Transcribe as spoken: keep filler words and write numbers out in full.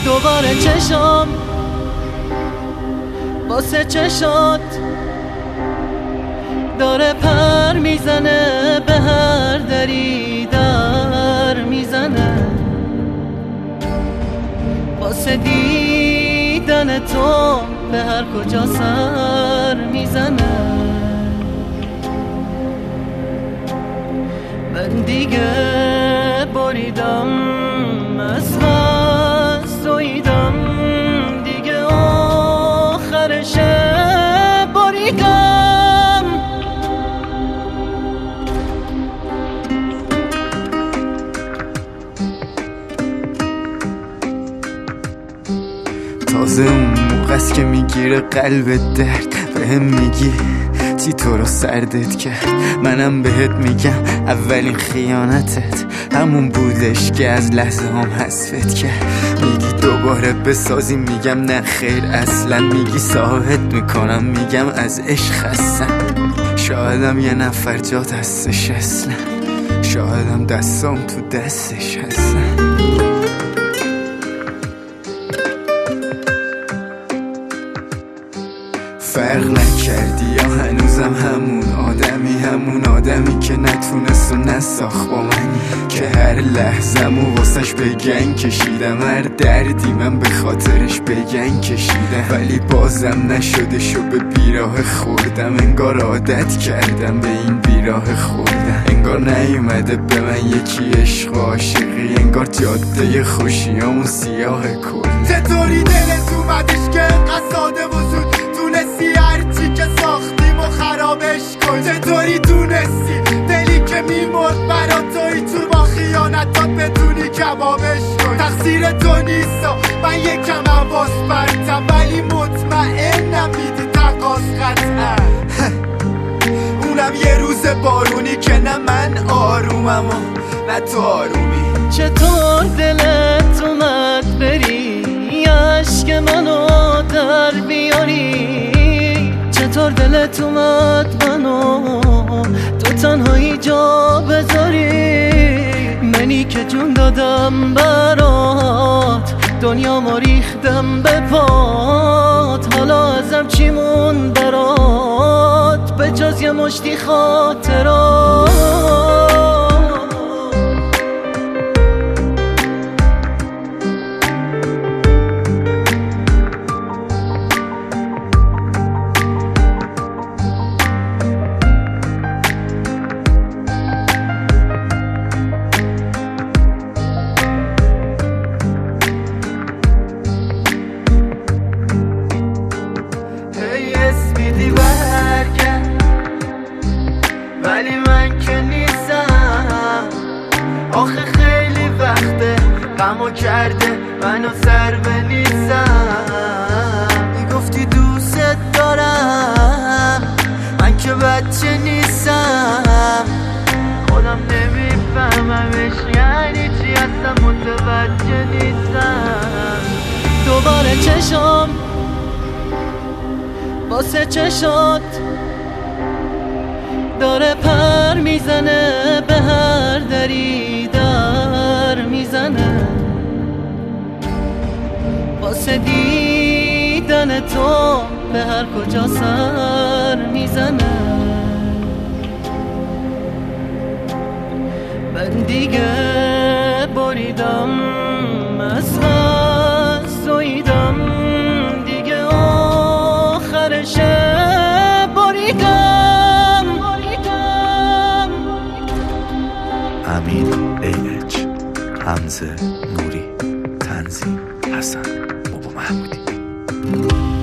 دوباره چشم واسه چشات داره پر میزنه، به هر دری در میزنه، واسه دیدن تو به هر کجا سر میزنه. من دیگه بریدم از بس رویدم، دیگه آخرشه بریدم. تازه اون موقع است که میگیره قلب درد، بهم میگی چی تو رو سردت کرد. منم بهت میگم اولین خیانتت همون بودش که از لحظه هم حذفت کرد. میگی دوباره بسازیم، میگم نه خیر اصلا. میگی ساحت میکنم، میگم از عشق خستم. شایدم یه نفر جا دستش اصلا، شایدم دستام تو دستش هستن. فرق نکردی یا هنوزم همون آدمی، همون آدمی که نتونست و نساخت با منی، که هر لحظه‌مو واسش بگن کشیدم، هر دردی من به خاطرش بگن کشیدم، ولی بازم نشده شو به بیراه خوردم. انگار عادت کردم به این بیراه خوردم، انگار نیومده به من یکی عشق و عاشقی، انگار جاده خوشیامون سیاه کل. چطوری دلت اومدش که قصاده وجود تونستی هرچی که ساختیم و خرابش کن؟ چطوری تونستی دلی که میمرد برا توی تو با خیانتات بدونی کبابش کن؟ تقصیر تو نیستا، من یکم حواس برتم، ولی مطمئنم میدی تقاس قطعا. اونم یه روز بارونی که نه من آرومم و نه تو آرومی. چطور دلت اومد بری عشق منو در بیاری؟ چطور دلت اومد منو تو تنهایی جا بذاری؟ منی که جون دادم برات، دنیا ما ریختم به پات، حالا ازم چی مون برات به جز یه مشتی خاطرات؟ ولی من که نیستم، آخه خیلی وقته غمو کرده منو سر بنیسم. میگفتی دوست دارم، من که بچه نیستم، خودم نمیفهممش یعنی چی، اصلا متوجه نیستم. دوباره چشم واسه چشات داره پر میزنه، به هر دری در میزنه، واسه دیدن تو به هر کجا سر میزنه. من دیگه بریدم از بس رویدم، دیگه آخرشه بریدم. امین ایچ، حمزه نوری، تنظیم حسن بابا محمودی.